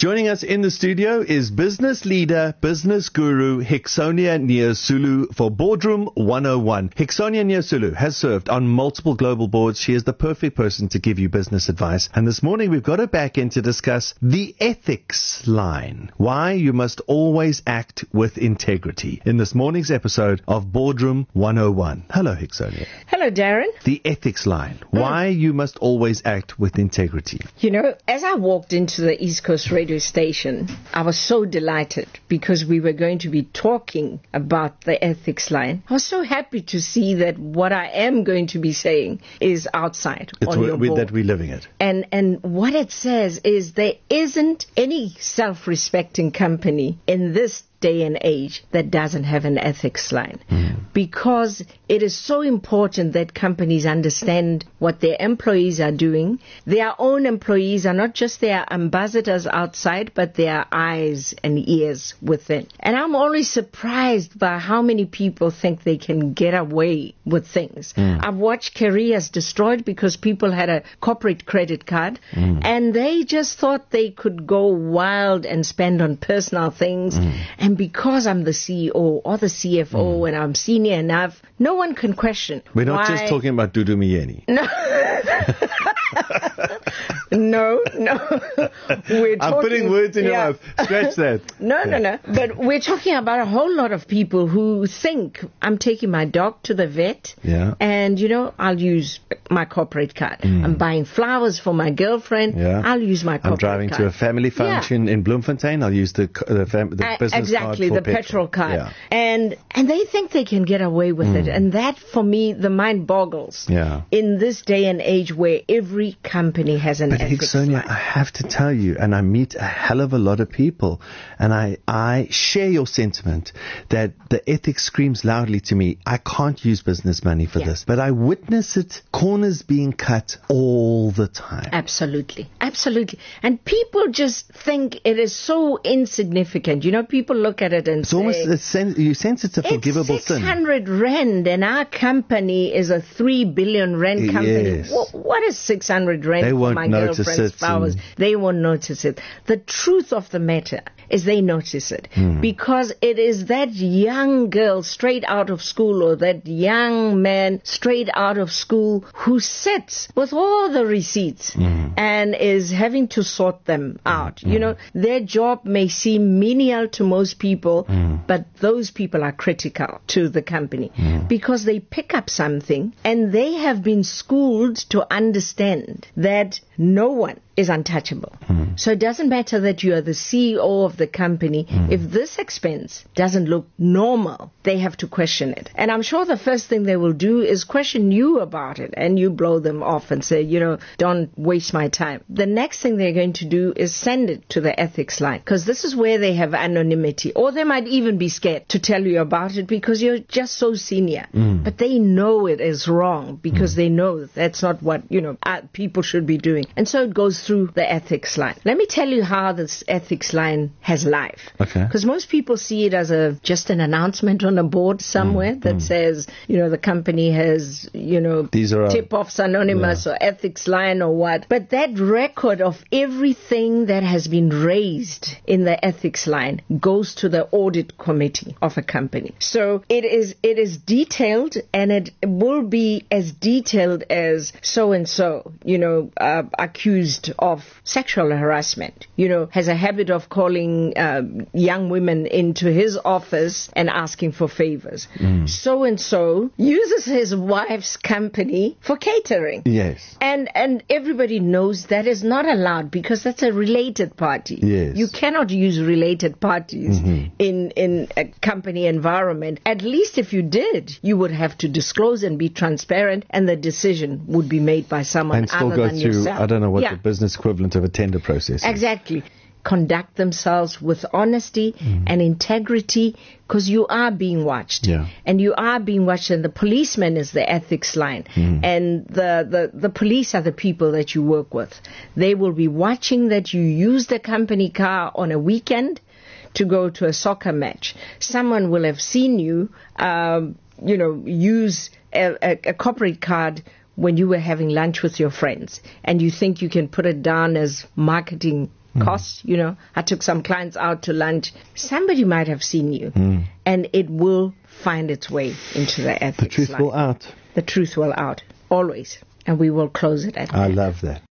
Joining us in the studio is business leader, business guru Hixonia Nyasulu for Boardroom 101. Hixonia Nyasulu has served on multiple global boards. She is the perfect person to give you business advice. And this morning we've got her back in to discuss the ethics line. Why you must always act with integrity. In this morning's episode of Boardroom 101. Hello, Hixonia. Hello, Darren. The ethics line. Why you must always act with integrity. You know, as I walked into the East Coast radio station, I was so delighted because we were going to be talking about the ethics line. I was so happy to see that what I am going to be saying is outside on your board. That we're living it. And what it says is there isn't any self-respecting company in this day and age that doesn't have an ethics line, because it is so important that companies understand what their employees are doing. Their own employees are not just their ambassadors outside, but their eyes and ears within. And I'm always surprised by how many people think they can get away with things. I've watched careers destroyed because people had a corporate credit card and they just thought they could go wild and spend on personal things. And because I'm the CEO or the CFO and I'm senior enough, no one can question. We're not just talking about Dudu Myeni. No. I'm putting words in your mouth. Scratch that. No. But we're talking about a whole lot of people who think I'm taking my dog to the vet and, I'll use my corporate card. I'm buying flowers for my girlfriend. I'll use my corporate card. I'm driving to a family function in Bloemfontein. I'll use the business card for the petrol card. Yeah. And they think they can get away with it. And that, for me, the mind boggles in this day and age where every company has an ethics line. Hixonia, I have to tell you, and I meet a hell of a lot of people, and I share your sentiment that the ethics screams loudly to me. I can't use business money for this, but I witness it, corners being cut all the time. Absolutely. And people just think it is so insignificant. People look at it and it's almost you sense it's a forgivable sin. 600 rand, and our company is a 3 billion rand company. Yes. What is 600 rand they for my girlfriend's flowers? They won't notice it. The truth of the matter is they notice it because it is that young girl straight out of school or that young man straight out of school who sits with all the receipts and is having to sort them out. Their job may seem menial to most people, but those people are critical to the company because they pick up something and they have been schooled to understand that no one is untouchable. So it doesn't matter that you are the CEO of the company. If this expense doesn't look normal, they have to question it. And I'm sure the first thing they will do is question you about it, and you blow them off and say, don't waste my time. The next thing they're going to do is send it to the ethics line, because this is where they have anonymity, or they might even be scared to tell you about it because you're just so senior. But they know it is wrong because they know that's not what people should be doing. And so it goes through the ethics line. Let me tell you how this ethics line has life. Okay. Because most people see it as just an announcement on a board somewhere that says, the company has, these are Tip-Offs Anonymous or ethics line or what. But that record of everything that has been raised in the ethics line goes to the audit committee of a company. So it is detailed, and it will be as detailed as so-and-so, accused of sexual harassment, has a habit of calling young women into his office and asking for favors. So-and-so uses his wife's company for catering. Yes. And everybody knows that is not allowed because that's a related party. Yes. You cannot use related parties in a company environment. At least if you did, you would have to disclose and be transparent, and the decision would be made by someone other than yourself. I don't know what the business equivalent of a tender process is. Exactly. Conduct themselves with honesty and integrity, because you are being watched. And you are being watched, and the policeman is the ethics line. And the police are the people that you work with. They will be watching that you use the company car on a weekend to go to a soccer match. Someone will have seen you, use a corporate card when you were having lunch with your friends, and you think you can put it down as marketing costs. I took some clients out to lunch. Somebody might have seen you, and it will find its way into the ethics. The truth will out. The truth will out, always. And we will close it at that. I love that.